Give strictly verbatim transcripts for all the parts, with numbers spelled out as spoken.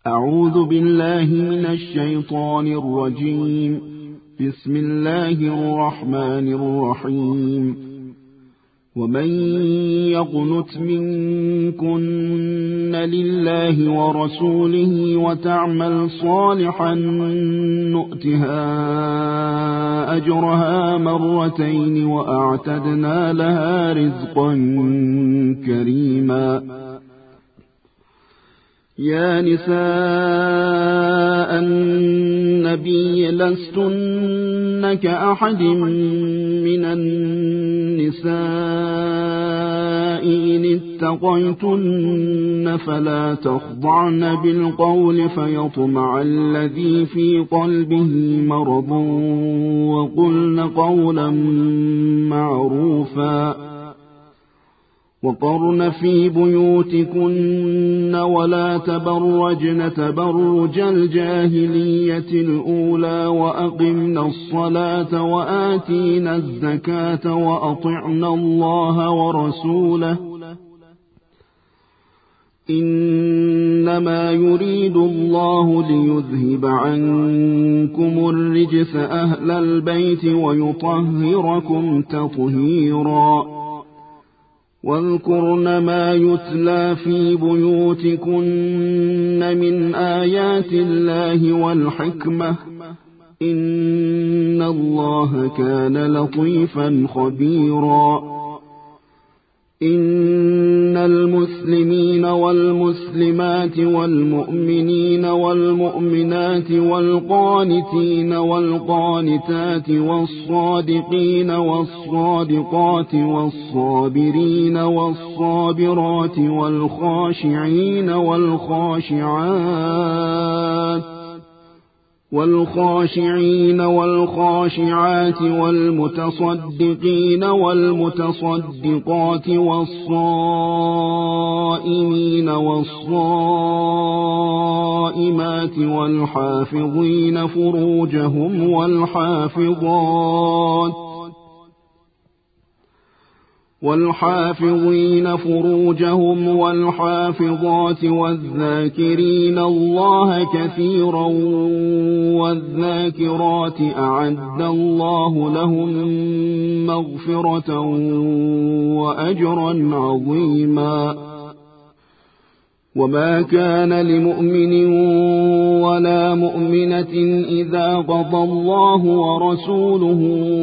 أعوذ بالله من الشيطان الرجيم. بسم الله الرحمن الرحيم. ومن يقنت منكن لله ورسوله وتعمل صالحا نؤتها أجرها مرتين وأعتدنا لها رزقا كريما. يا نساء النبي لستن كأحد من النساء إن اتقيتن فلا تخضعن بالقول فيطمع الذي في قلبه مرض وقلن قولا معروفا. وقرن في بيوتكن ولا تبرجن تبرج الجاهلية الأولى وأقمنا الصلاة وآتينا الزكاة وأطعنا الله ورسوله إنما يريد الله ليذهب عنكم الرجس أهل البيت ويطهركم تطهيرا. واذكرن ما يتلى في بيوتكن من آيات الله والحكمة إن الله كان لطيفا خبيرا. إن المسلمين والمسلمات والمؤمنين والمؤمنات والقانتين والقانتات والصادقين والصادقات والصابرين والصابرات والخاشعين والخاشعات والخاشعين والخاشعات والمتصدقين والمتصدقات والصائمين والصائمات والحافظين فروجهم والحافظات والحافظين فروجهم والحافظات والذاكرين الله كثيرا والذاكرات أعد الله لهم مغفرة وأجرا عظيما. وما كان لمؤمن ولا مؤمنة إذا قضى الله ورسوله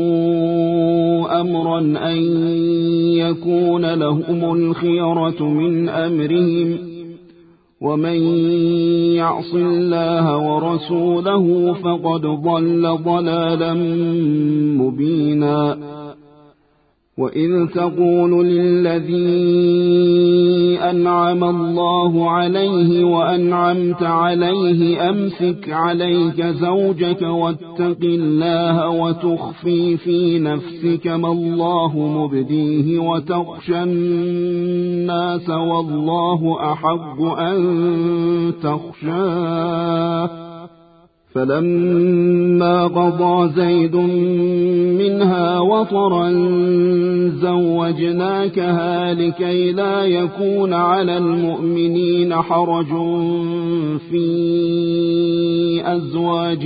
أمرا أن يكون لهم الخيرة من أمرهم ومن يعص الله ورسوله فقد ضل ضلالا مبينا. وإذ تقول للذي أنعم الله عليه وأنعمت عليه أمسك عليك زوجك واتق الله وتخفي في نفسك ما الله مبديه وتخشى الناس والله أحق أن تخشاه. فلما قضى زيد منها وطرا زوجناكها لكي لا يكون على المؤمنين حرج في أزواج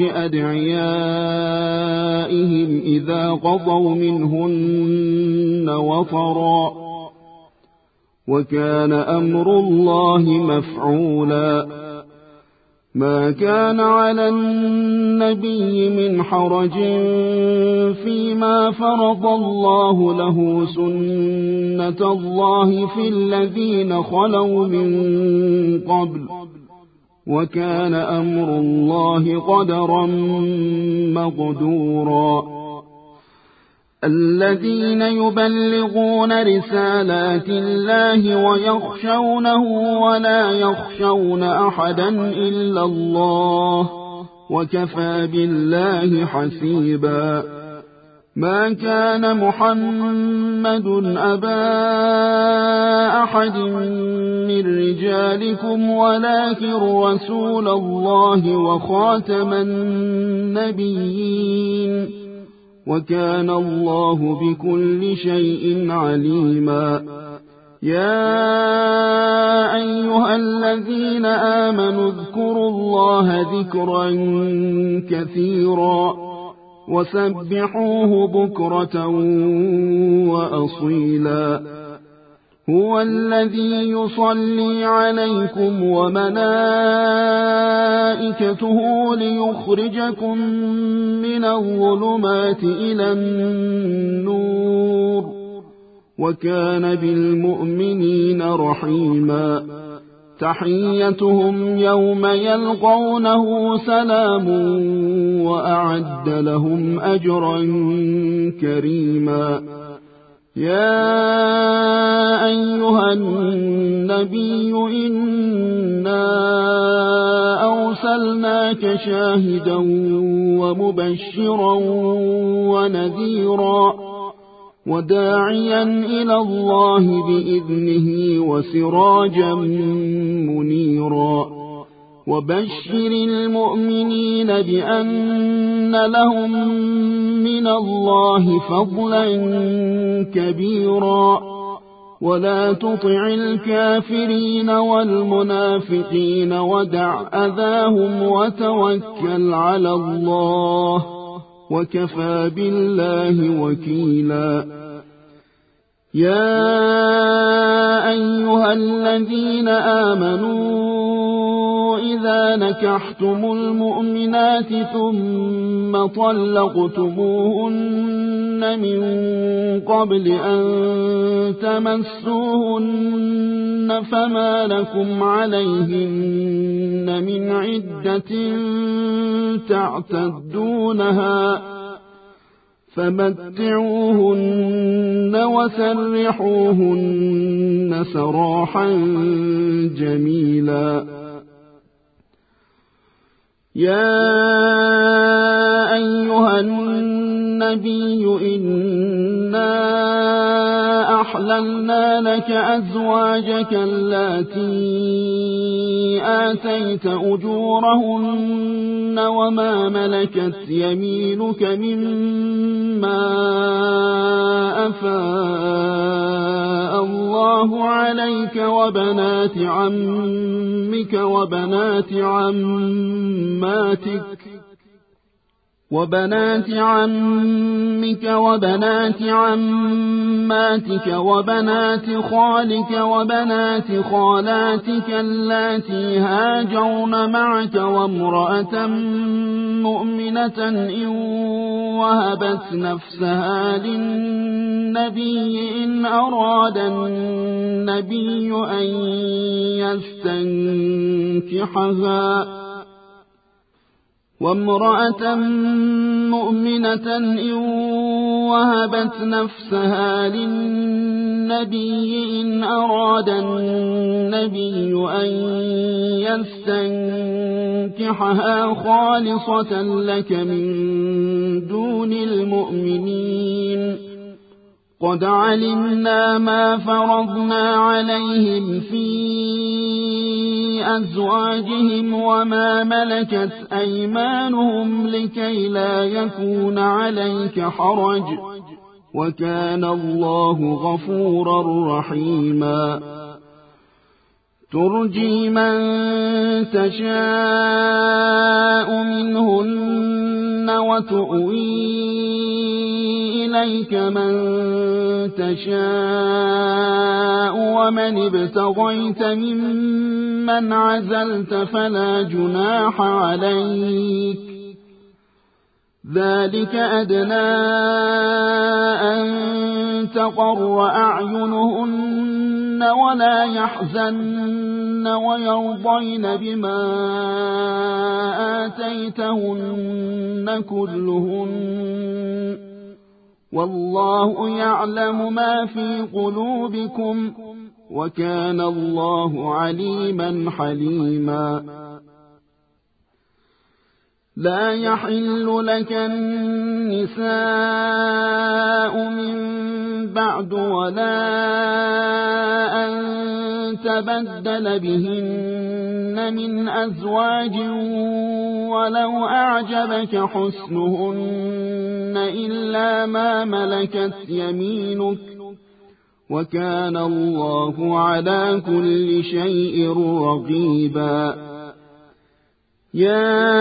أدعيائهم إذا قضوا منهن وطرا وكان أمر الله مفعولا. ما كان على النبي من حرج فيما فرض الله له سنة الله في الذين خلوا من قبل وكان أمر الله قدرا مقدورا. الذين يبلغون رسالات الله ويخشونه ولا يخشون أحدا إلا الله وكفى بالله حسيبا. ما كان محمد أبا أحد من رجالكم ولكن رسول الله وخاتم النبيين وكان الله بكل شيء عليما. يا أيها الذين آمنوا اذكروا الله ذكرا كثيرا وسبحوه بكرة وأصيلا هو الذي يصلي عليكم وملائكته ليخرجكم من الظلمات إلى النور وكان بالمؤمنين رحيما تحيتهم يوم يلقونه سلام وأعد لهم أجرا كريما يا أيها النبي إنا أرسلناك شاهدا ومبشرا ونذيرا وداعيا إلى الله بإذنه وسراجا منيرا وبشر المؤمنين بأن لهم من الله فضلا كبيرا ولا تطع الكافرين والمنافقين ودع أذاهم وتوكل على الله وكفى بالله وكيلا يا أيها الذين آمنوا إذا نكحتم المؤمنات ثم طلقتموهن من قبل أن تمسوهن فما لكم عليهن من عدة تعتدونها فمتعوهن وسرحوهن سراحا جميلا يا أيها النبي إنا أحللنا لك أزواجك اللاتي آتيت أجورهن وما ملكت يمينك مما أفاء الله عليك وبنات عمك وبنات عماتك وبنات عمك وبنات عماتك وبنات خالك وبنات خالاتك اللاتي هاجرن معك وامرأة مؤمنة إن وهبت نفسها للنبي إن أراد النبي أن يستنكحها وامرأة مؤمنة إن وهبت نفسها للنبي إن أراد النبي أن يستنكحها خالصة لك من دون المؤمنين قد علمنا ما فرضنا عليهم في أزواجهم وما ملكت أيمانهم لكي لا يكون عليك حرج وكان الله غفورا رحيما ترجي من تشاء منهن وتؤوي إليك من تشاء ومن ابتغيت ممن عزلت فلا جناح عليك ذلك أدنى أن تقر أعينهن ولا يحزن ويرضين بما آتيتهن كلهن والله يعلم ما في قلوبكم وكان الله عليما حليما لا يحل لك النساء من بعد ولا أن تبدل بهن من أزواج ولو أعجبك حسنهن إلا ما ملكت يمينك وكان الله على كل شيء رقيبا. يا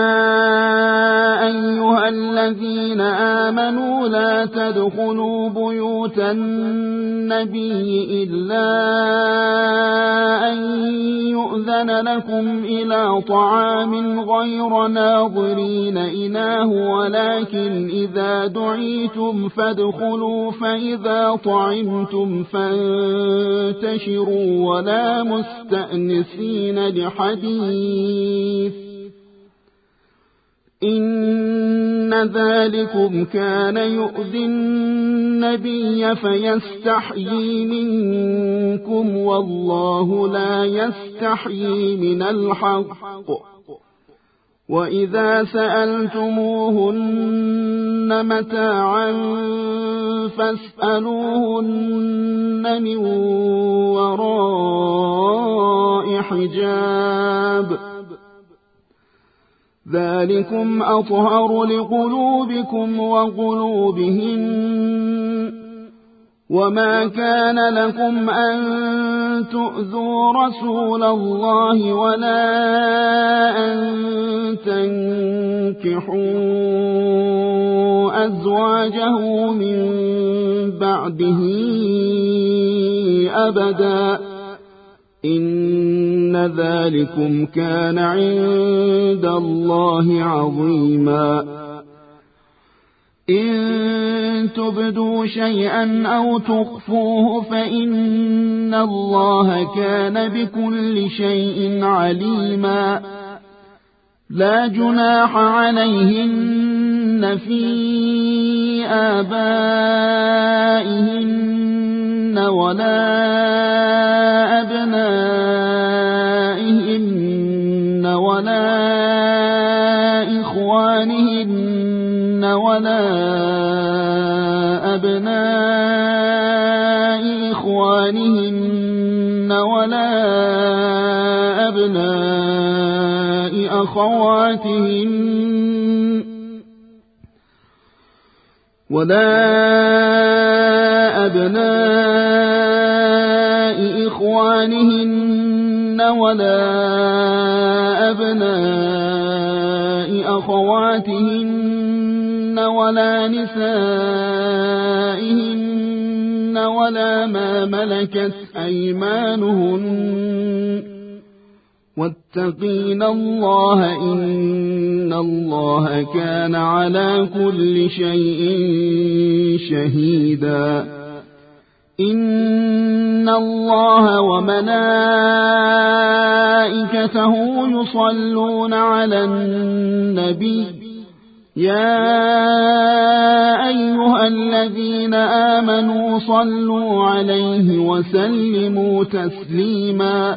أيها الذين آمنوا لا تدخلوا بيوت النبي إلا أن يؤذن لكم إلى طعام غير ناظرين إناه ولكن إذا دعيتم فادخلوا فإذا طعمتم فانتشروا ولا مستأنسين لحديث إن ذلكم كان يؤذي النبي فيستحيي منكم والله لا يستحيي من الحق. وإذا سألتموهن متاعا فاسألوهن من وراء حجاب ذلكم أطهر لقلوبكم وقلوبهن. وما كان لكم أن تؤذوا رسول الله ولا أن تنكحوا أزواجه من بعده أبدا إن ذلكم كان عند الله عظيما. إن تبدوا شيئا أو تخفوه فإن الله كان بكل شيء عليما. لا جناح عليهن في آبائهن ولا أبنائهن ولا إخوانهن ولا أبناء إخوانهن ولا أبناء أخواتهن ولا أبناء إخوانهن ولا أبناء أخواتهن ولا نسائهن ولا ما ملكت أيمانهن واتقين الله إن الله كان على كل شيء شهيدا. إن الله وملائكته يصلون على النبي يا أيها الذين آمنوا صلوا عليه وسلموا تسليما.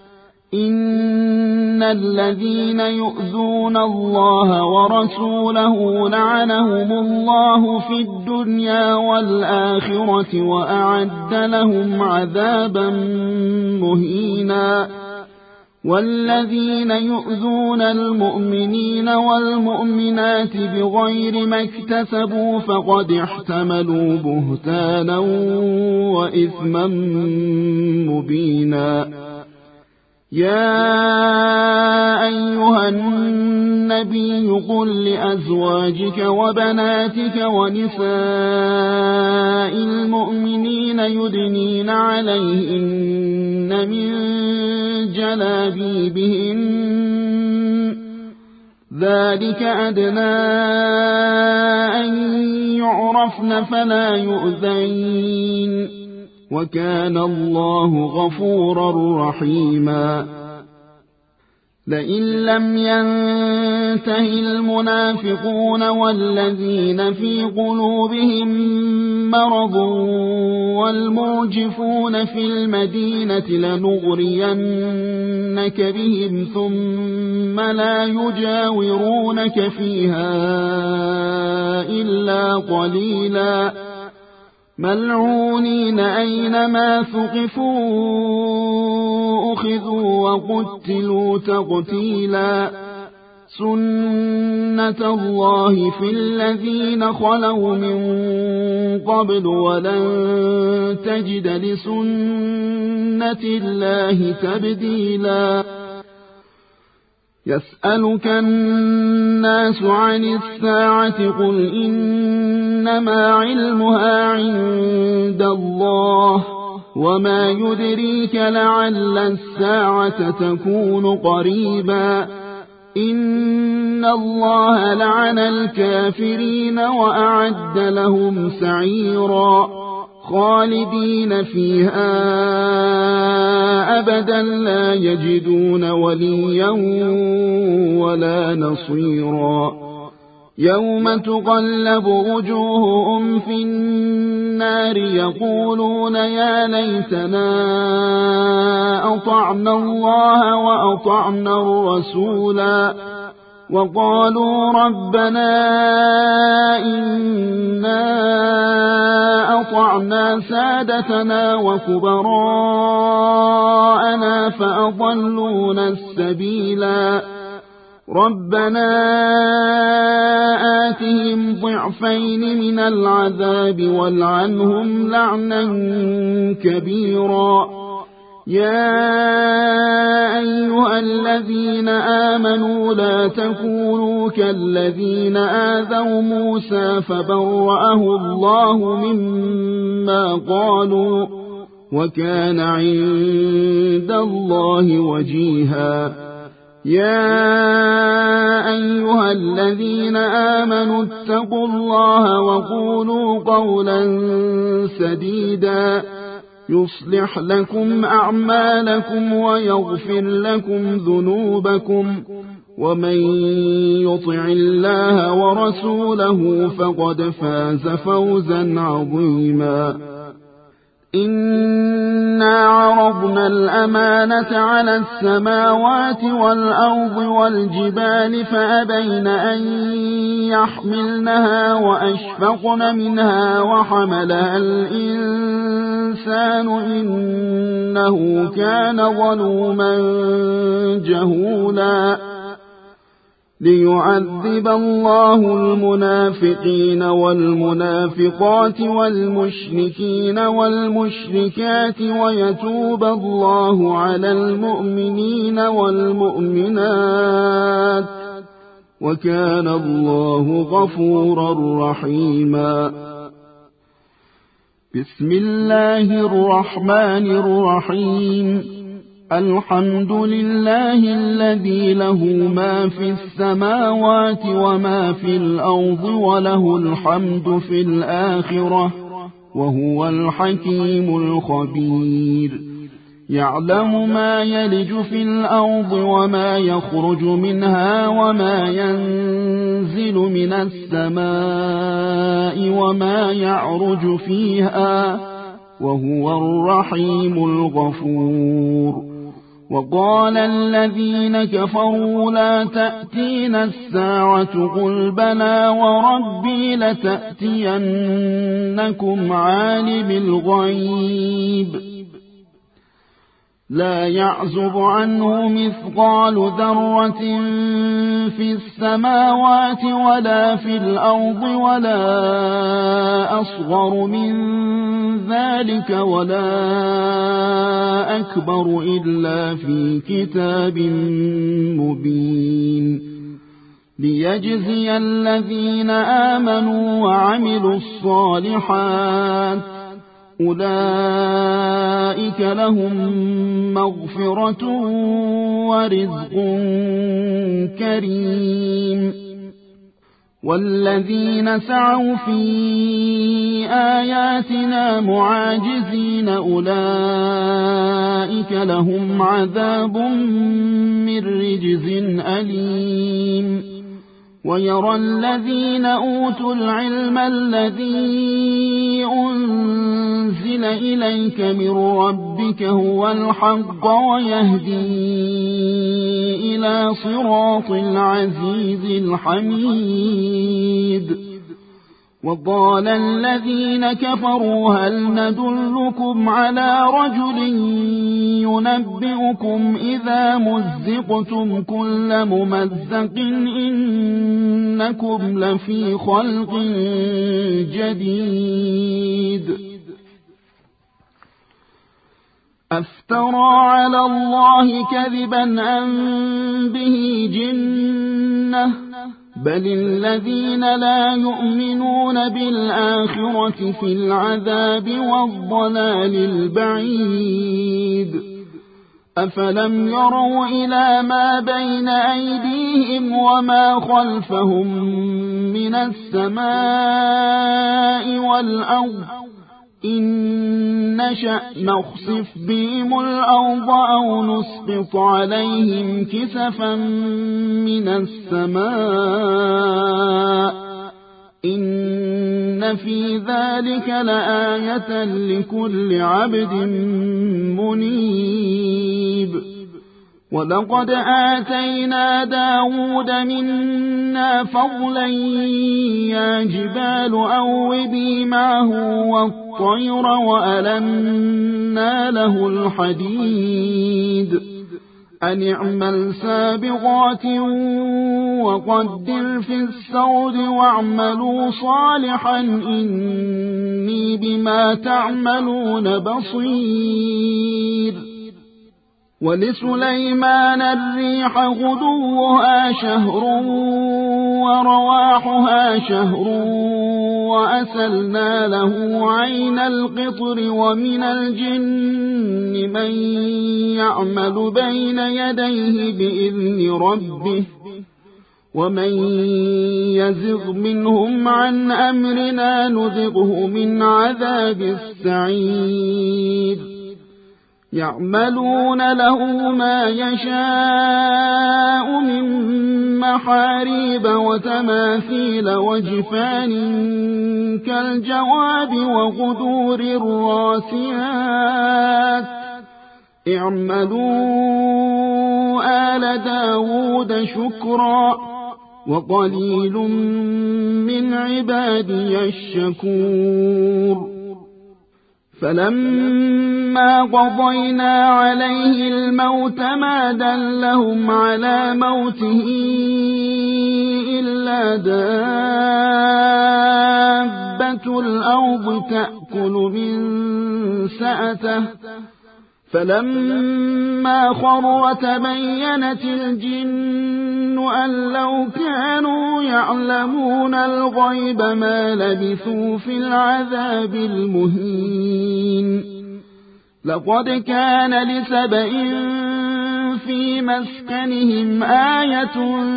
إن الذين يؤذون الله ورسوله لعنهم الله في الدنيا والآخرة وأعد لهم عذابا مهينا. والذين يؤذون المؤمنين والمؤمنات بغير ما اكتسبوا فقد احتملوا بهتانا وإثما مبينا. يا أيها النبي قل لأزواجك وبناتك ونساء المؤمنين يدنين عليهن من جلابيبهن ذلك أدنى أن يعرفن فلا يؤذين وكان الله غفورا رحيما. لئن لم ينته المنافقون والذين في قلوبهم مرض والمرجفون في المدينة لنغرينك بهم ثم لا يجاورونك فيها إلا قليلا ملعونين أينما ثقفوا أخذوا وقتلوا تقتيلا. سُنَّةَ اللَّهِ فِي الَّذِينَ خَلَوْا مِن قَبْلُ وَلَن تَجِدَ لِسُنَّةِ اللَّهِ تَبْدِيلًا يَسْأَلُكَ النَّاسُ عَنِ السَّاعَةِ قُلْ إِنَّمَا عِلْمُهَا عِندَ اللَّهِ وَمَا يُدْرِيكَ لَعَلَّ السَّاعَةَ تَكُونُ قَرِيبًا إِنَّ اللَّهَ لَعَنَ الْكَافِرِينَ وَأَعَدَّ لَهُمْ سَعِيرًا خَالِدِينَ فِيهَا أَبَدًا لَّا يَجِدُونَ وَلِيًّا وَلَا نَصِيرًا يَوْمَ تُقَلَّبُ وُجُوهُهُمْ فِي النَّارِ يَقُولُونَ يَا لَيْتَنَا أَطَعْنَا اللَّهَ وَأَطَعْنَا الرَّسُولَا وَقَالُوا رَبَّنَا إِنَّا أَطَعْنَا سَادَتَنَا وَكُبَرَاءَنَا فَأَضَلُّونَا السَّبِيلَا رَبَّنَا آتِهِمْ ضِعْفَيْنِ مِنَ الْعَذَابِ وَالْعَنْهُمْ لَعْنًا كَبِيرًا يَا أَيُّهَا الَّذِينَ آمَنُوا لَا تَكُونُوا كَالَّذِينَ آذَوْا مُوسَى فَبَرَّأَهُ اللَّهُ مِمَّا قَالُوا وَكَانَ عِندَ اللَّهِ وَجِيهًا يَا أَيُّهَا الَّذِينَ آمَنُوا اتَّقُوا اللَّهَ وَقُولُوا قَوْلًا سَدِيدًا يُصْلِحْ لَكُمْ أَعْمَالَكُمْ وَيَغْفِرْ لَكُمْ ذُنُوبَكُمْ وَمَن يُطِعِ اللَّهَ وَرَسُولَهُ فَقَدْ فَازَ فَوْزًا عَظِيمًا إِنَّا عَرَضْنَا الْأَمَانَةَ عَلَى السَّمَاوَاتِ وَالْأَرْضِ وَالْجِبَالِ فَأَبَيْنَ أَن يَحْمِلْنَهَا وَأَشْفَقْنَ مِنْهَا وَحَمَلَهَا الْإِنسَانُ إِنَّهُ كَانَ ظَلُومًا جَهُولًا ليعذب الله المنافقين والمنافقات والمشركين والمشركات ويتوب الله على المؤمنين والمؤمنات وكان الله غفورا رحيما بسم الله الرحمن الرحيم الحمد لله الذي له ما في السماوات وما في الأرض وله الحمد في الآخرة وهو الحكيم الخبير يعلم ما يلج في الأرض وما يخرج منها وما ينزل من السماء وما يعرج فيها وهو الرحيم الغفور وقال الذين كفروا لا تأتينا الساعة قل بلى وربي لتأتينكم عالم الغيب لا يعزب عنه مثقال ذرة في السماوات ولا في الأرض ولا أصغر من ذلك ولا أكبر إلا في كتاب مبين ليجزي الذين آمنوا وعملوا الصالحات أولئك لهم مغفرة ورزق كريم والذين سعوا في آياتنا معاجزين أولئك لهم عذاب من رجز أليم ويرى الذين أوتوا العلم الذي أنزل إليك من ربك هو الحق ويهدي إلى صراط العزيز الحميد وقال الذين كفروا هل ندلكم على رجل ينبئكم إذا مزقتم كل ممزق إنكم لفي خلق جديد أفترى على الله كذبا أم به جنة بل الذين لا يؤمنون بالآخرة في العذاب والضلال البعيد أفلم يروا إلى ما بين أيديهم وما خلفهم من السماء والأرض إن نشأ نخسف بهم الأرض أو نسقط عليهم كسفا من السماء إن في ذلك لآية لكل عبد منيب ولقد آتينا داود منا فضلا يا جبال أوبي معه والطير وألنا له الحديد أن اعمل سابغات وقدر في السرد واعملوا صالحا إني بما تعملون بصير ولسليمان الريح غدوها شهر ورواحها شهر وأسلنا له عين القطر ومن الجن من يعمل بين يديه بإذن ربه ومن يزغ منهم عن أمرنا نذقه من عذاب السعير يعملون له ما يشاء من محاريب وتماثيل وجفان كالجواب وقدور الراسيات اعملوا آل داود شكرا وقليل من عبادي الشكور فلما قضينا عليه الموت ما دلهم على موته إلا دابة الأرض تأكل من سأته فلما خر تبينت الجن أن لو كانوا يعلمون الغيب ما لبثوا في العذاب المهين لقد كان لسبإ في مسكنهم آية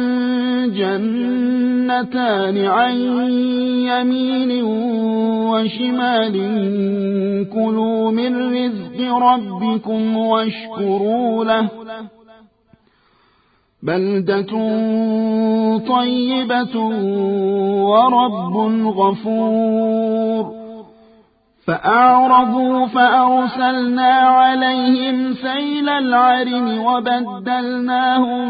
جنتان عن يمين وشمال كلوا من رزق ربكم واشكروا له بلدة طيبة ورب غفور فأعرضوا فأرسلنا عليهم سيل العرم وبدلناهم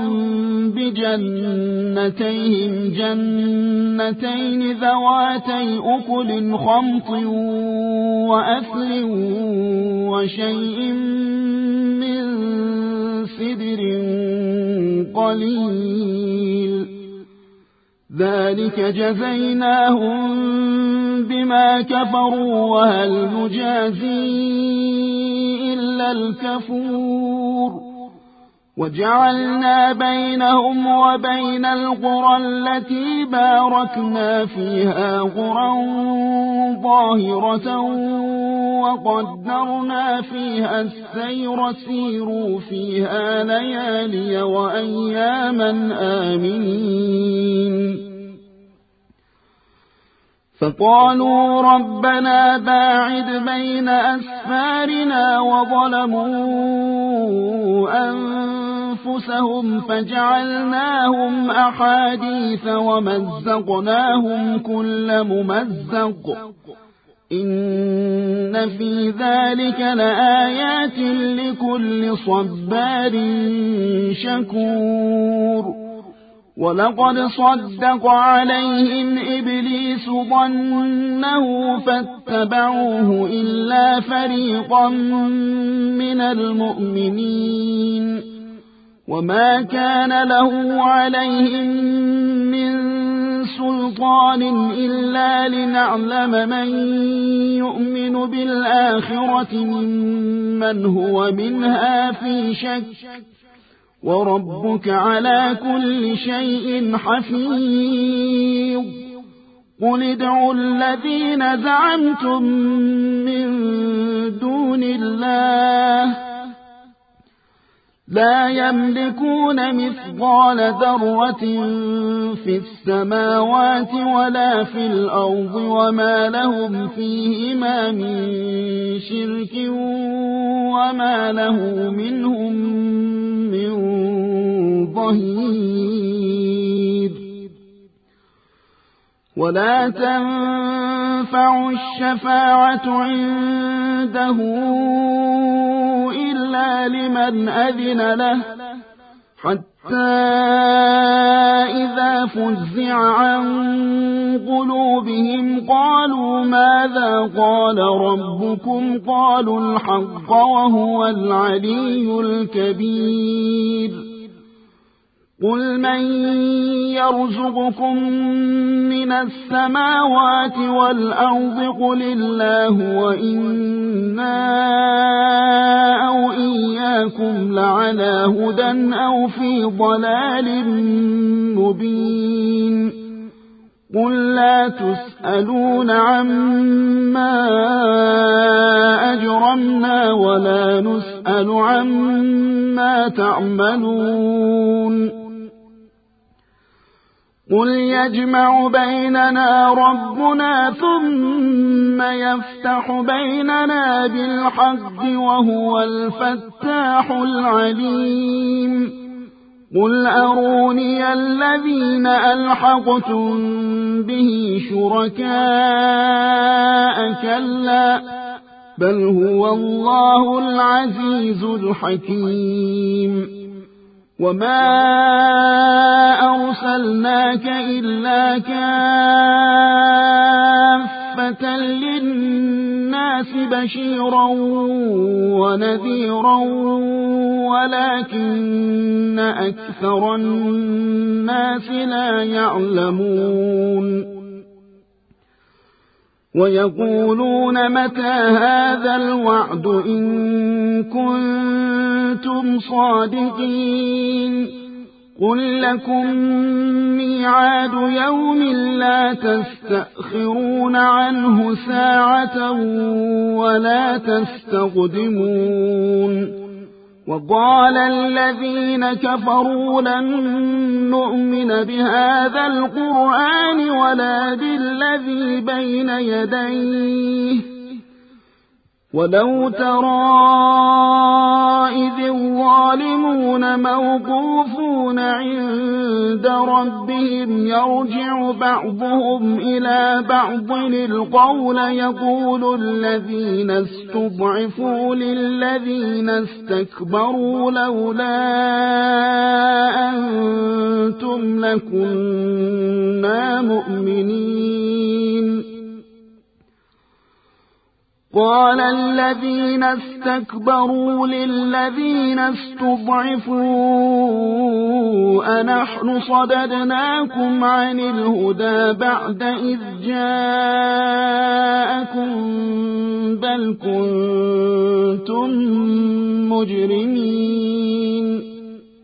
بجنتيهم جنتين ذواتي أكل خمط وأثل وشيء من سدر قليل ذلك جزيناهم بما كفروا وهل نجازي إلا الكفور وجعلنا بينهم وبين القرى التي باركنا فيها قرى ظاهرة وقدرنا فيها السير سيروا فيها ليالي وأياما آمنين فقالوا ربنا باعد بين أسفارنا وظلموا أنفسهم فجعلناهم أحاديث ومزقناهم كل ممزق إن في ذلك لآيات لكل صبار شكور ولقد صدق عليهم إبليس ظنه فاتبعوه إلا فريقا من المؤمنين وما كان له عليهم من سلطان إلا لنعلم من يؤمن بالآخرة ممن هو منها في شك وربك على كل شيء حفيظ قل ادعوا الذين زعمتم من دون الله لا يملكون مثقال ذرة في السماوات ولا في الأرض وما لهم فيهما من شرك وما له منهم من ظهير ولا تنفع الشفاعة عنده إلا لمن أذن له حتى إذا فزع عن قلوبهم قالوا ماذا قال ربكم قالوا الحق وهو العلي الكبير قل من يرزقكم من السماوات والأرض قل الله وإنا أو إياكم لعلى هدى أو في ضلال مبين قل لا تسألون عما أجرمنا ولا نسأل عما تعملون قل يجمع بيننا ربنا ثم يفتح بيننا بالحق وهو الفتاح العليم قل أروني الذين ألحقتم به شركاء كلا بل هو الله العزيز الحكيم وما أرسلناك إلا كافة للناس بشيرا ونذيرا ولكن أكثر الناس لا يعلمون ويقولون متى هذا الوعد إن كنتم صادقين قل لكم ميعاد يوم لا تستأخرون عنه ساعة ولا تستقدمون وقال الذين كفروا لن نؤمن بهذا القرآن ولا بالذي بين يديه ولو ترى إذ الظالمون موقوفون عند ربهم يرجع بعضهم إلى بعض القول يقول الذين استضعفوا للذين استكبروا لولا أنتم لكنا مؤمنين قال الذين استكبروا للذين استضعفوا أنحن صددناكم عن الهدى بعد إذ جاءكم بل كنتم مجرمين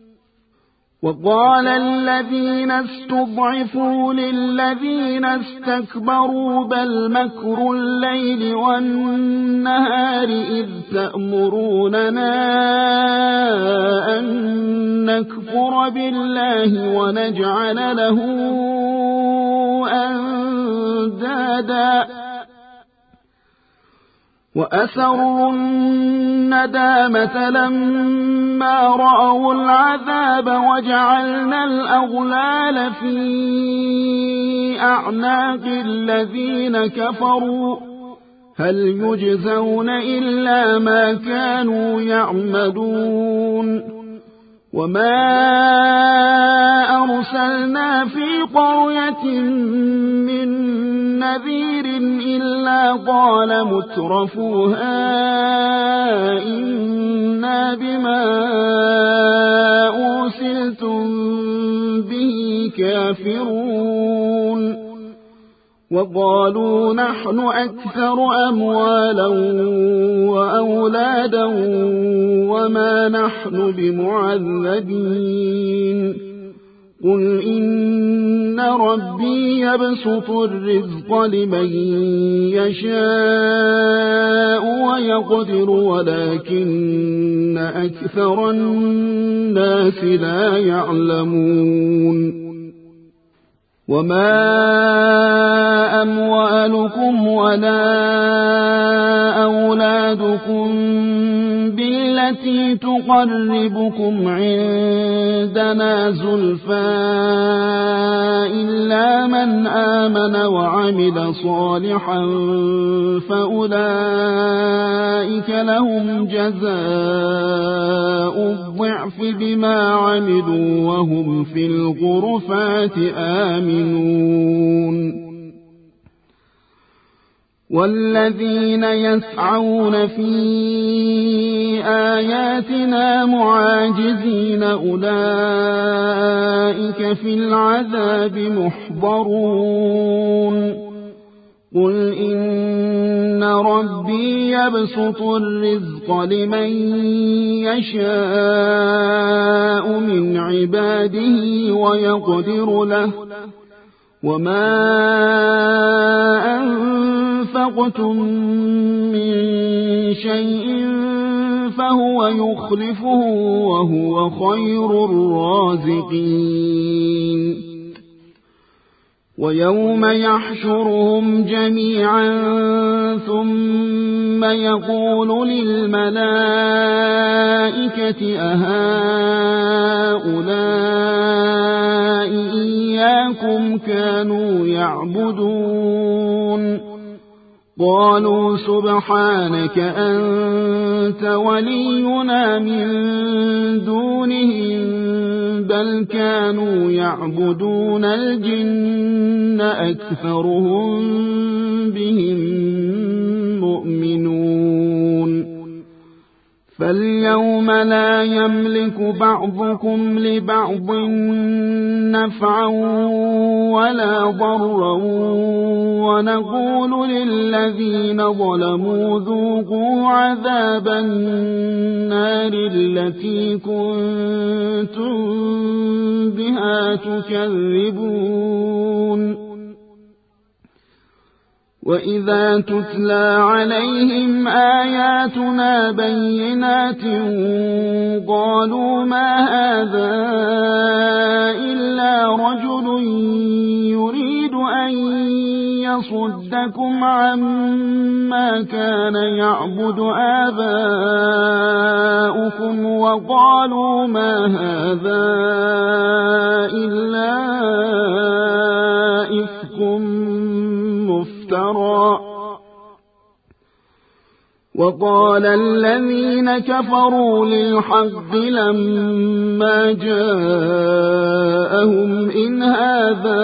وقال الذين استضعفوا للذين استكبروا بل مكر الليل والنهار إذ تأمروننا أن نكفر بالله ونجعل له أندادا وأسروا الندامة لما رأوا العذاب وجعلنا الأغلال في أعناق الذين كفروا هل يجزون إلا ما كانوا يعملون وما أرسلنا في قرية من نذير إلا قال مترفوها إنا بما أرسلتم به كافرون وقالوا نحن أكثر أموالا وأولادا وما نحن بمعذبين قل إن ربي يبسط الرزق لمن يشاء ويقدر ولكن أكثر الناس لا يعلمون وما أموالكم ولا أولادكم بالتي تقربكم عندنا زلفى إلا من آمن وعمل صالحا فأولئك لهم جزاء الضعف بما عملوا وهم في الغرفات آمنون والذين يسعون في آياتنا معاجزين أولئك في العذاب محضرون قل إن ربي يبسط الرزق لمن يشاء من عباده ويقدر له وما أنفقتم من شيء فهو يخلفه وهو خير الرازقين ويوم يحشرهم جميعا ثم يقول للملائكة أهؤلاء إياكم كانوا يعبدون قالوا سبحانك أنت ولينا من دونهم بل كانوا يعبدون الجن أكثرهم بهم مؤمنون فاليوم لا يملك بعضكم لبعض نفعا ولا ضرا ونقول للذين ظلموا ذوقوا عذاب النار التي كنتم بها تكذبون وإذا تتلى عليهم آياتنا بينات قالوا ما هذا إلا رجل يريد أن يصدكم عما كان يعبد آباؤكم وقالوا ما هذا إلا إفك مفترى وقال الذين كفروا للحق لما جاءهم إن هذا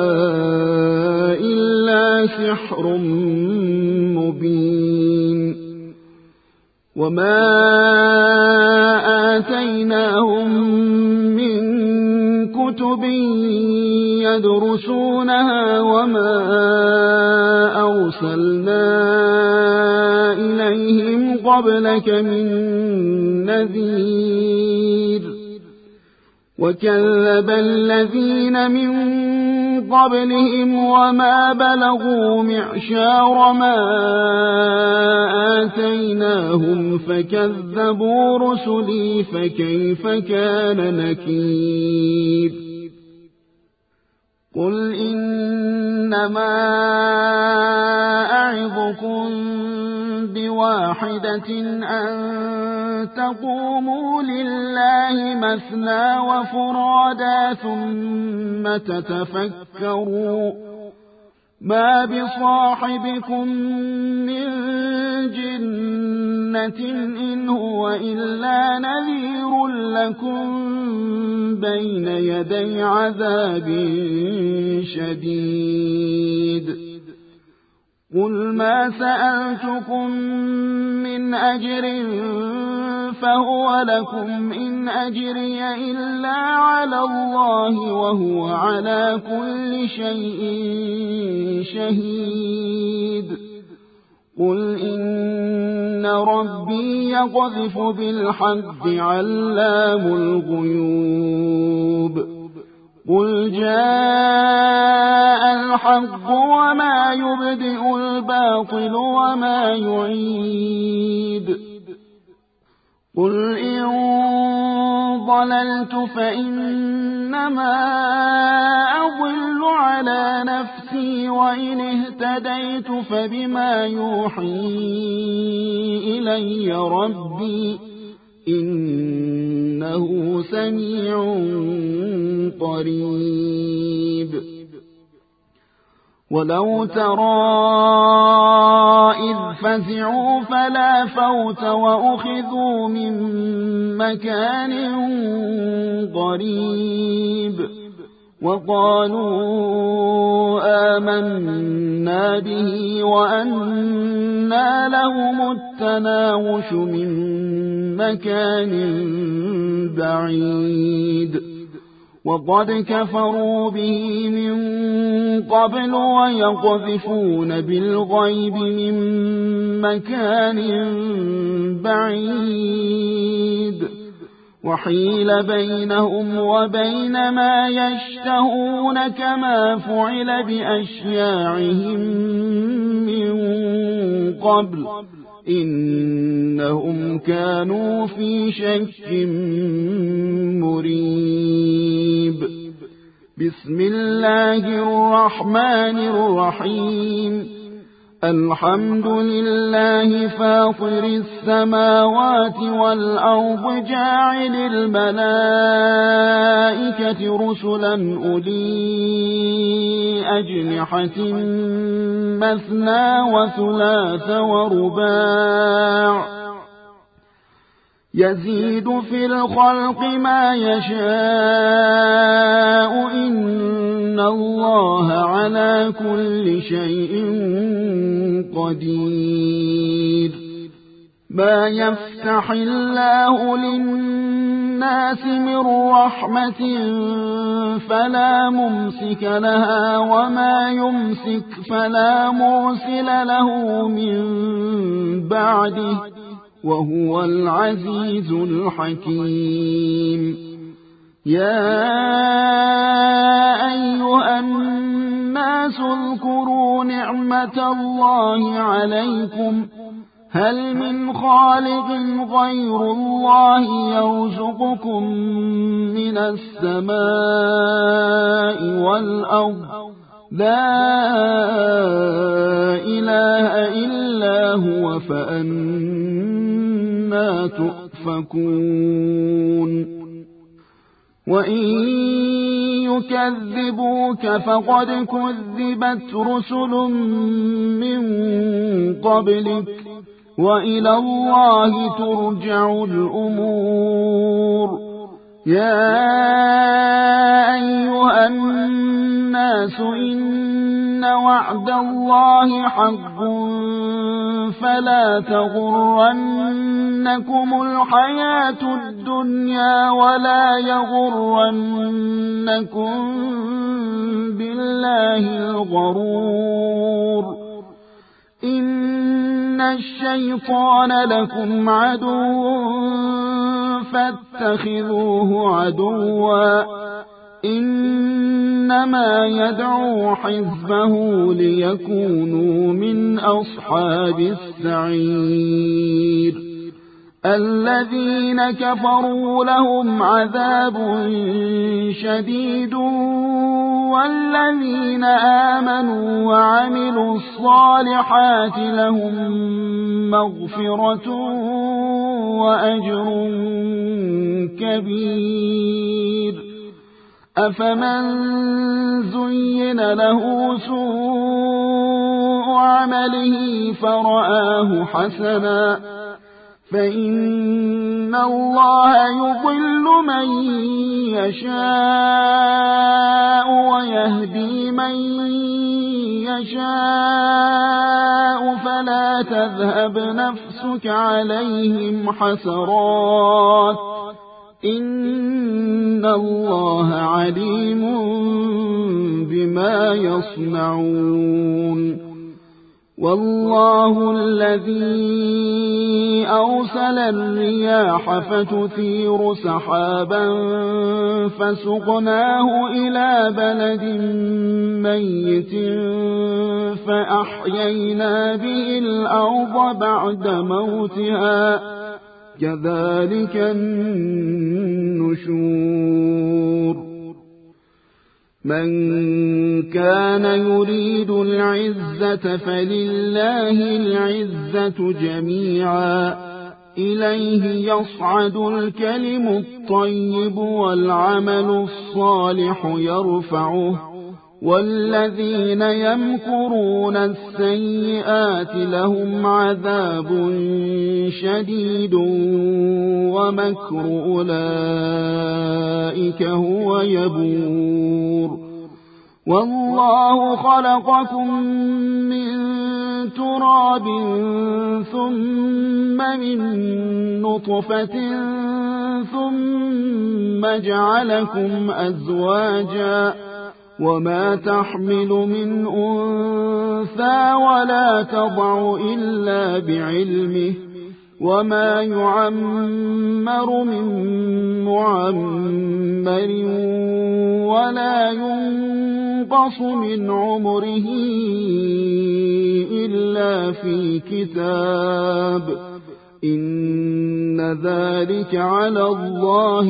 إلا سحر مبين وما آتيناهم من كتب يدرسونها وما أرسلنا إليهم قبلك من نذير وكذب الذين من قبلهم وما بلغوا معشار ما آتيناهم فكذبوا رسلي فكيف كان نكير قل إنما أعظكم بواحدة أن تقوموا لله مثنى وفرادا ثم تتفكروا ما بصاحبكم من جنة إن هو إلا نذير لكم بين يدي عذاب شديد قل ما سألتكم من أجر فهو لكم إن أجري إلا على الله وهو على كل شيء شهيد قل إن ربي يقذف بالحق علام الغيوب قل جاء الحق وما يبدئ الباطل وما يعيد قل إن ضللت فإنما أضل على نفسي وإن اهتديت فبما يوحي إلي ربي إنه سميع قريب ولو ترى إذ فزعوا فلا فوت وأخذوا من مكان قريب وقالوا آمنا به وأنى لهم التناوش من مكان بعيد وقد كفروا به من قبل ويقذفون بالغيب من مكان بعيد وحيل بينهم وبين ما يشتهون كما فعل بأشياعهم من قبل إنهم كانوا في شك مريب بسم الله الرحمن الرحيم الحمد لله فاطر السماوات والأرض جاعل الملائكة رسلا أولي أجنحة مثنى وثلاث ورباع يزيد في الخلق ما يشاء إن الله على كل شيء قدير ما يفتح الله للناس من رحمة فلا ممسك لها وما يمسك فلا مرسل له من بعده وهو العزيز الحكيم يا أيها الناس اذكروا نعمة الله عليكم هل من خالق غير الله يرزقكم من السماء والأرض لا إله إلا هو فأنا تؤفكون وإن يكذبوك فقد كذبت رسل من قبلك وإلى الله ترجع الأمور يا أيها الناس إن وعد الله حق فلا تغرنكم الحياة الدنيا ولا يغرنكم بالله الغرور إن الشيطان لكم عدو فاتخذوه عدوا إنما يدعو حزبه ليكونوا من أصحاب السعير الذين كفروا لهم عذاب شديد والذين آمنوا وعملوا الصالحات لهم مغفرة وأجر كبير أفمن زين له سوء عمله فرآه حسنا فإن الله يضل من يشاء ويهدي من يشاء فلا تذهب نفسك عليهم حسرات إن الله عليم بما يصنعون والله الذي أرسل الرياح فتثير سحابا فسقناه إلى بلد ميت فأحيينا به الأرض بعد موتها كذلك النشور من كان يريد العزة فلله العزة جميعا إليه يصعد الكلم الطيب والعمل الصالح يرفعه والذين يمكرون السيئات لهم عذاب شديد ومكر أولئك هو يبور والله خلقكم من تراب ثم من نطفة ثم جعلكم أزواجا وما تحمل من أنثى ولا تضع إلا بعلمه وما يعمر من معمر ولا ينقص من عمره إلا في كتاب إن ذلك على الله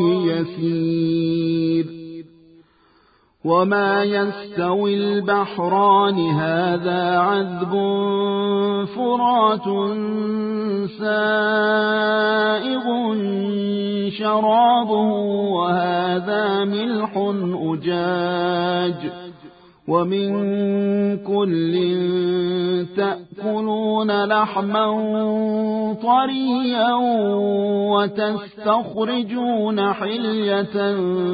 يسير وما يستوي البحران هذا عذب فرات سائغ شرابه وهذا ملح أجاج ومن كل تأكلون لحما طريا وتستخرجون حلية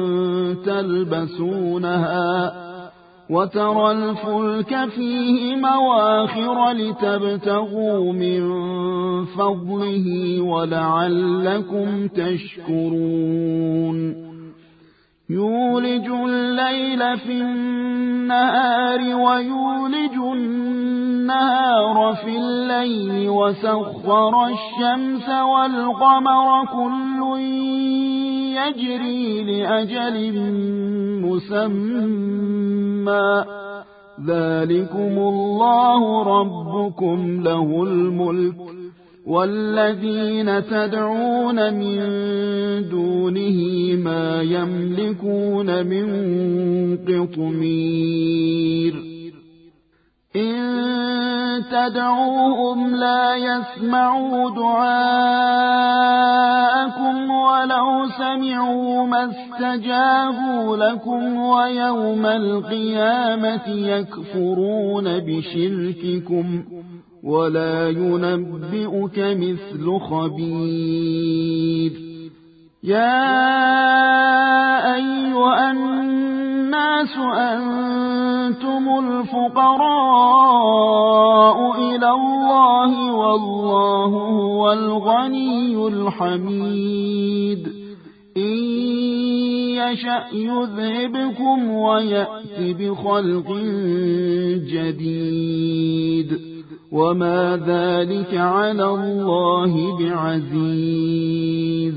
تلبسونها وترى الفلك فيه مواخر لتبتغوا من فضله ولعلكم تشكرون يولج الليل في النهار ويولج النهار في الليل وسخر الشمس والقمر كل يجري لأجل مسمى ذلكم الله ربكم له الملك والذين تدعون من دونه ما يملكون من قطمير إن تدعوهم لا يسمعوا دعاءكم ولو سمعوا ما استجابوا لكم ويوم القيامة يكفرون بشرككم ولا ينبئك مثل خبير يا أيها الناس أنتم الفقراء إلى الله والله هو الغني الحميد إن يشأ يذهبكم ويأتي بخلق جديد وما ذلك على الله بعزيز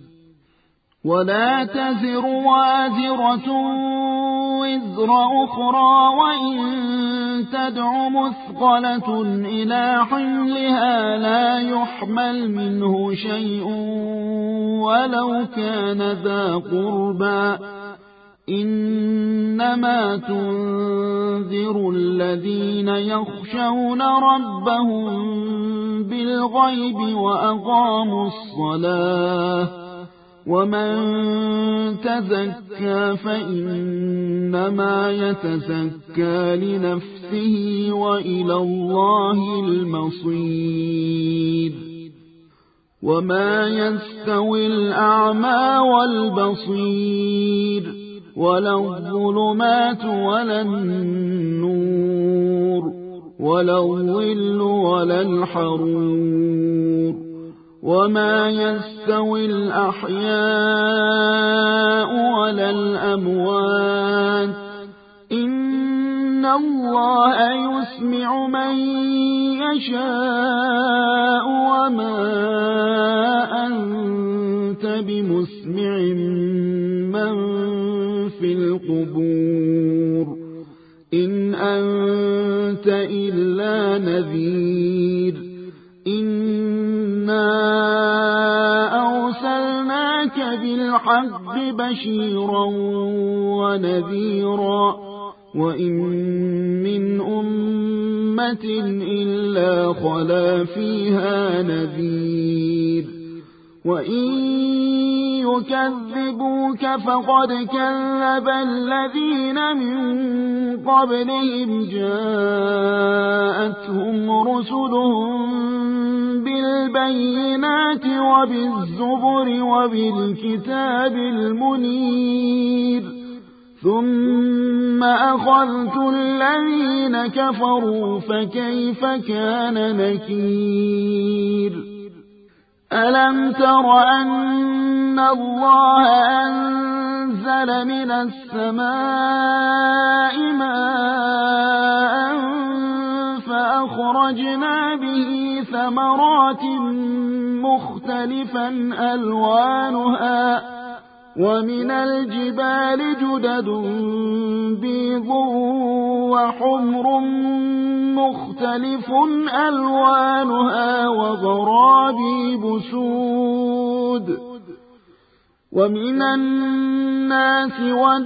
ولا تزر وازرة وزر أخرى وإن تدع مثقلة إلى حملها لا يحمل منه شيء ولو كان ذا قربى إنما تنذر الذين يخشون ربهم بالغيب وأقاموا الصلاة ومن تزكى فإنما يتزكى لنفسه وإلى الله المصير وما يستوي الأعمى والبصير ولا الظلمات ولا النور ولا الظل ولا الحرور وما يستوي الأحياء ولا الأموات إن الله يسمع من يشاء وما أنت بمسمع من في القبور إن أنت إلا نذير إنا أرسلناك بالحق بشيرا ونذيرا وإن من أمة إلا خلا فيها نذير وإن يكذبوك فقد كذب الذين من قبلهم جاءتهم رسلهم بالبينات وبالزبر وبالكتاب المنير ثم أخذت الذين كفروا فكيف كان نكير ألم تر أن الله أنزل من السماء ماء فأخرجنا به ثمرات مختلفا ألوانها ومن الجبال جدد بيض وحمر مختلف ألوانها وغرابيب سود ومن الناس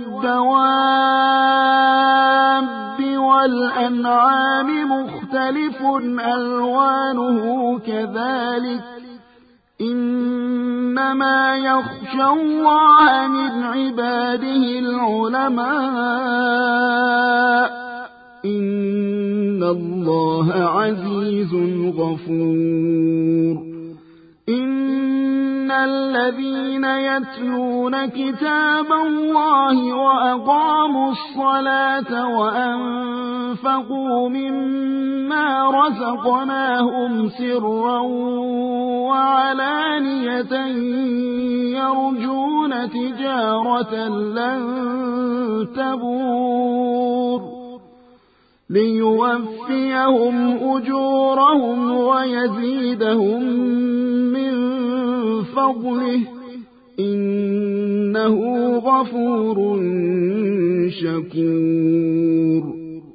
والدواب والأنعام مختلف ألوانه كذلك إنما يخشى الله من عباده العلماء إن الله عزيز غفور إن الذين يتلون كتاب الله وأقاموا الصلاة وأنفقوا مما رزقناهم سرا وعلانية يرجون تجارة لن تبور ليوفيهم أجورهم ويزيدهم من فضله إنه غفور شكور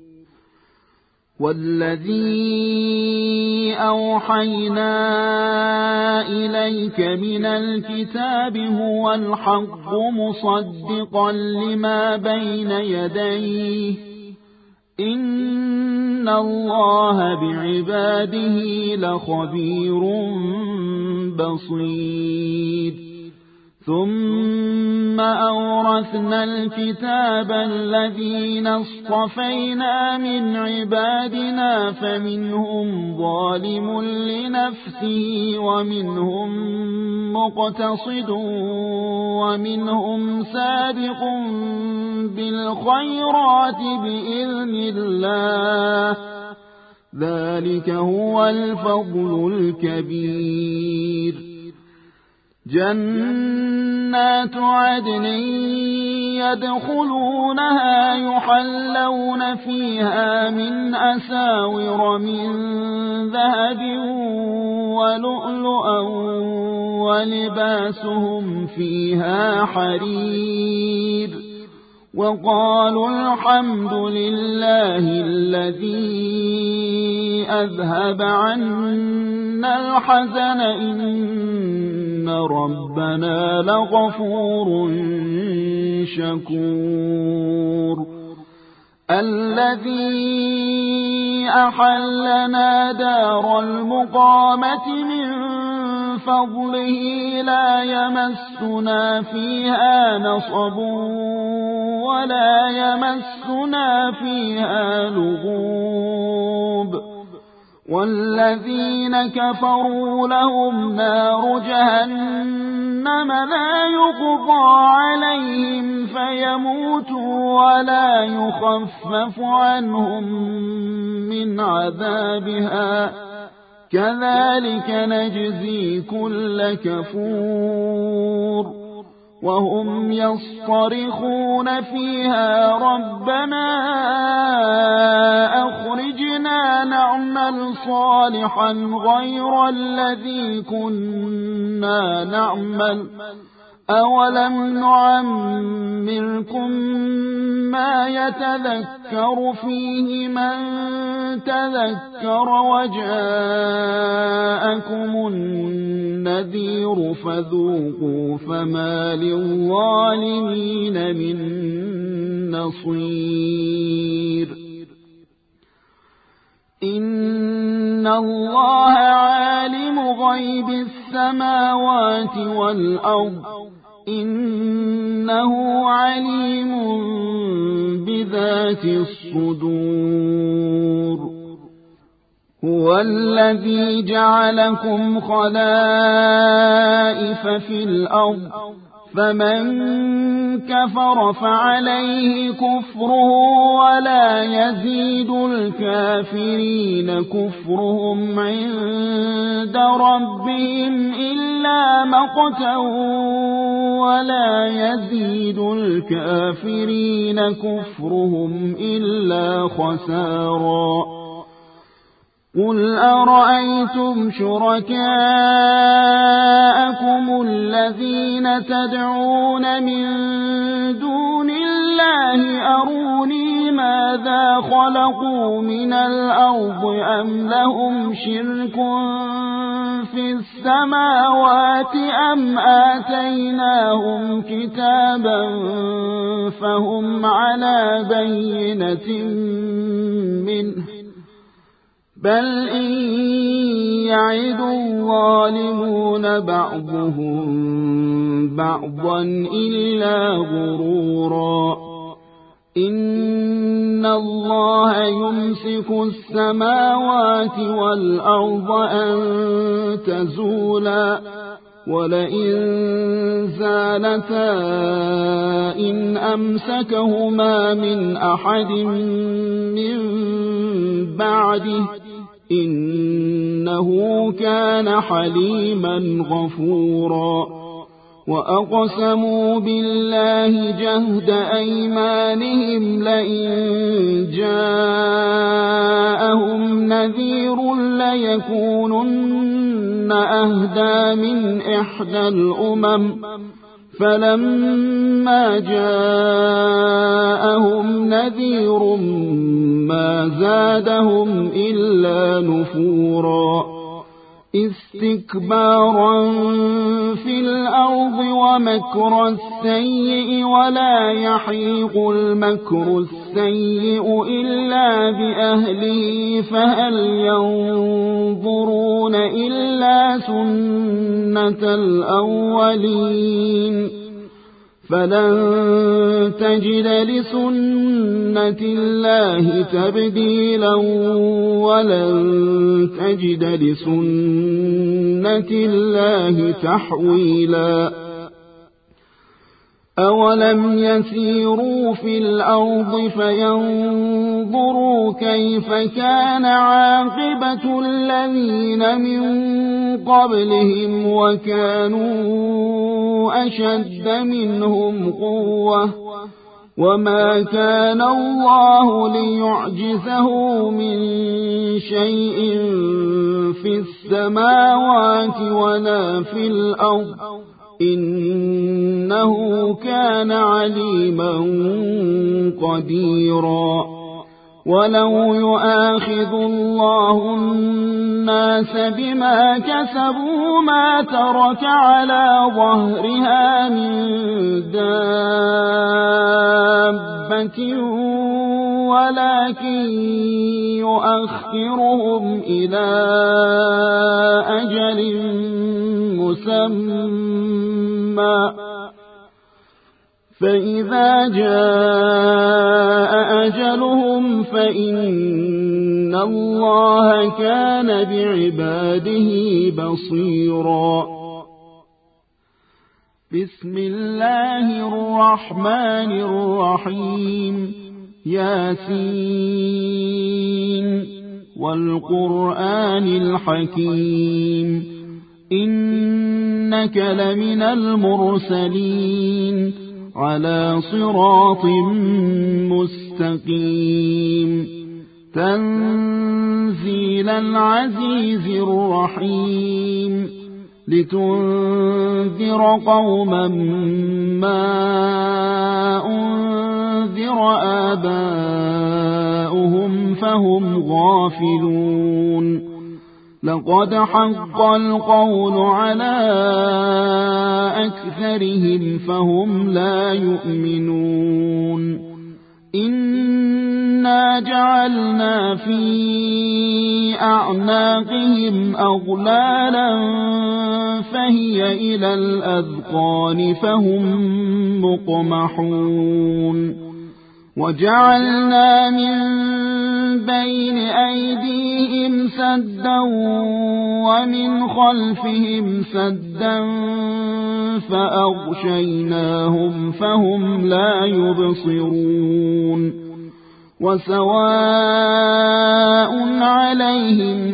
والذي أوحينا إليك من الكتاب هو الحق مصدقا لما بين يديه إن الله بعباده لخبير بصير ثم أورثنا الكتاب الذين اصطفينا من عبادنا فمنهم ظالم لنفسه ومنهم مقتصد ومنهم سابق بالخيرات بإذن الله ذلك هو الفضل الكبير جنات عدن يدخلونها يحلون فيها من أساور من ذهب ولؤلؤا ولباسهم فيها حرير وقالوا الحمد لله الذي أذهب عنا الحزن إن ربنا لغفور شكور الذي أحلنا دار المقامة من فضله لا يمسنا فيها نصب ولا يمسنا فيها لغوب والذين كفروا لهم نار جهنم لا يقضى عليهم فيموتوا ولا يخفف عنهم من عذابها كذلك نجزي كل كفور وهم يصطرخون فيها ربنا أخرجنا نعمل صالحا غير الذي كنا نعمل أولم نعمركم ما يتذكر فيه من تذكر وجاءكم النذير فذوقوا فما للظالمين من نصير إن الله عالم غيب السماوات والأرض إنه عليم بذات الصدور هو الذي جعلكم خلائف في الأرض فمن كفر فعليه كفره ولا يزيد الكافرين كفرهم عند ربهم إلا مقتا ولا يزيد الكافرين كفرهم إلا خسارا قل أرأيتم شركاءكم الذين تدعون من دون الله أروني ماذا خلقوا من الأرض أم لهم شرك في السماوات أم آتيناهم كتابا فهم على بينة منه بل إن يعد الظالمون بعضهم بعضا إلا غرورا إن الله يمسك السماوات والأرض أن تزولا ولئن زالتا إن أمسكهما من أحد من بعده إنه كان حليما غفورا وأقسموا بالله جهد أيمانهم لئن جاءهم نذير ليكونن أهدى من إحدى الأمم فلما جاءهم نذير ما زادهم إلا نفورا استكبارا في الأرض ومكر السيء ولا يحيق المكر السيء إلا بأهله فهل ينظرون إلا سنة الأولين فلن تجد لسنة الله تبديلا ولن تجد لسنة الله تحويلا أولم يسيروا في الأرض فينظروا كيف كان عاقبة الذين من قبلهم وكانوا أشد منهم قوة وما كان الله ليعجزه من شيء في السماوات ولا في الأرض إنه كان عليما قديرا ولو يؤاخذ الله الناس بما كسبوا ما ترك على ظهرها من دابة ولكن يؤخرهم إلى أجل مسمى فإذا جاء أجلهم فإن الله كان بعباده بصيرا. بسم الله الرحمن الرحيم. ياسين والقرآن الحكيم إنك لمن المرسلين على صراط مستقيم تنزيل العزيز الرحيم لتنذر قوما ما أنذر آباؤهم فهم غافلون. لقد حق القول على أكثرهم فهم لا يؤمنون. إنا جعلنا في أعناقهم أغلالا فهي إلى الأذقان فهم مقمحون. وجعلنا من بين أيديهم سدا ومن خلفهم سدا فأغشيناهم فهم لا يبصرون. وسواء عليهم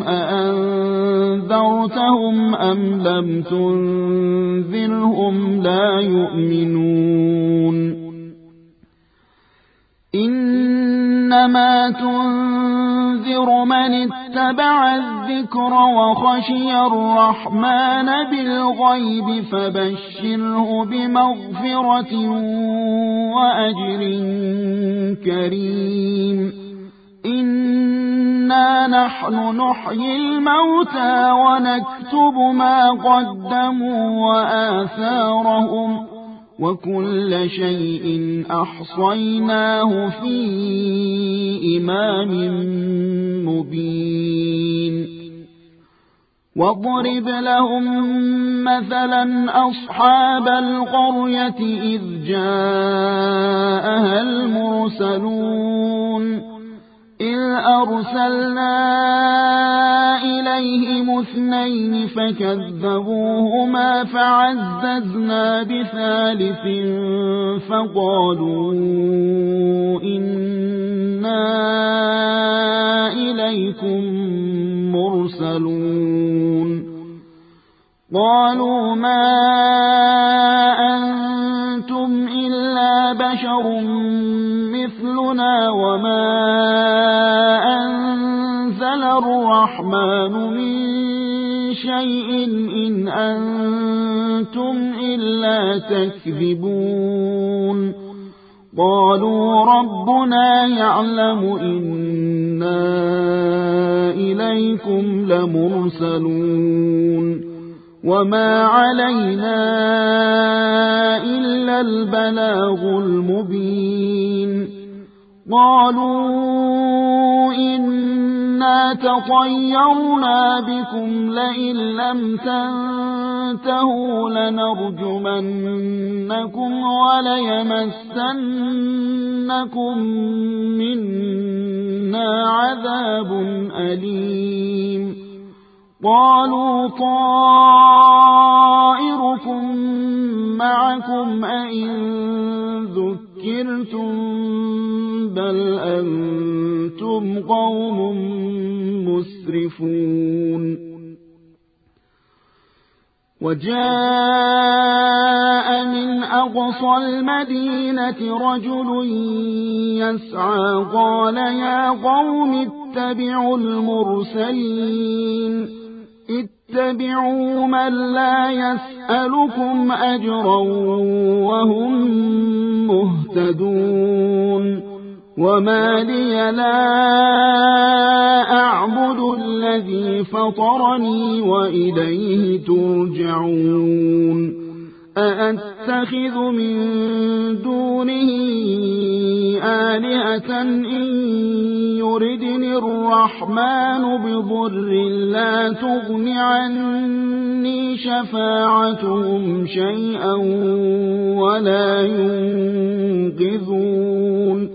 أأنذرتهم أم لم تنذرهم لا يؤمنون. إنما تنذر من اتبع الذكر وخشي الرحمن بالغيب فبشره بمغفرة وأجر كريم. إنا نحن نحيي الموتى ونكتب ما قدموا وآثارهم وكل شيء أحصيناه في إمام مبين. واضرب لهم مثلا أصحاب القرية إذ جاءها المرسلون إذ أرسلنا إليهم اثنين فكذبوهما فعززنا بثالث فقالوا إنا إليكم مرسلون. قالوا ما أنتم إلا بشر مثلنا وما أنزل الرحمن من شيء إن أنتم إلا تكذبون. قالوا ربنا يعلم إنا إليكم لمرسلون وما علينا إلا البلاغ المبين. قالوا إنا تطيرنا بكم لئن لم تنتهوا لنرجمنكم وليمسنكم منا عذاب أليم. قالوا طائركم معكم أئن ذكرتم بل أنتم قوم مسرفون. وجاء من أقصى المدينة رجل يسعى قال يا قوم اتبعوا المرسلين اتبعوا من لا يسألكم أجرا وهم مهتدون. وما لي لا أعبد الذي فطرني وإليه ترجعون. أأتخذ من دونه آلهة إن يردني الرحمن بضر لا تغن عني شفاعتهم شيئا ولا ينقذون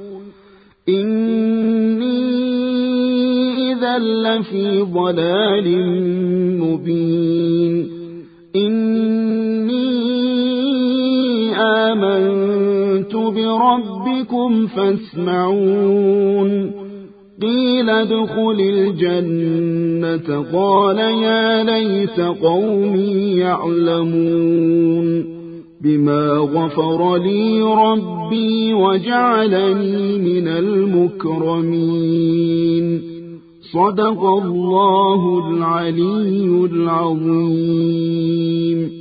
إني إذا لفي ضلال مبين إني آمنت بربكم فاسمعون قيل ادخل الجنة قال يا ليت قومي يعلمون بما غفر لي ربي وجعلني من المكرمين صدق الله العلي العظيم.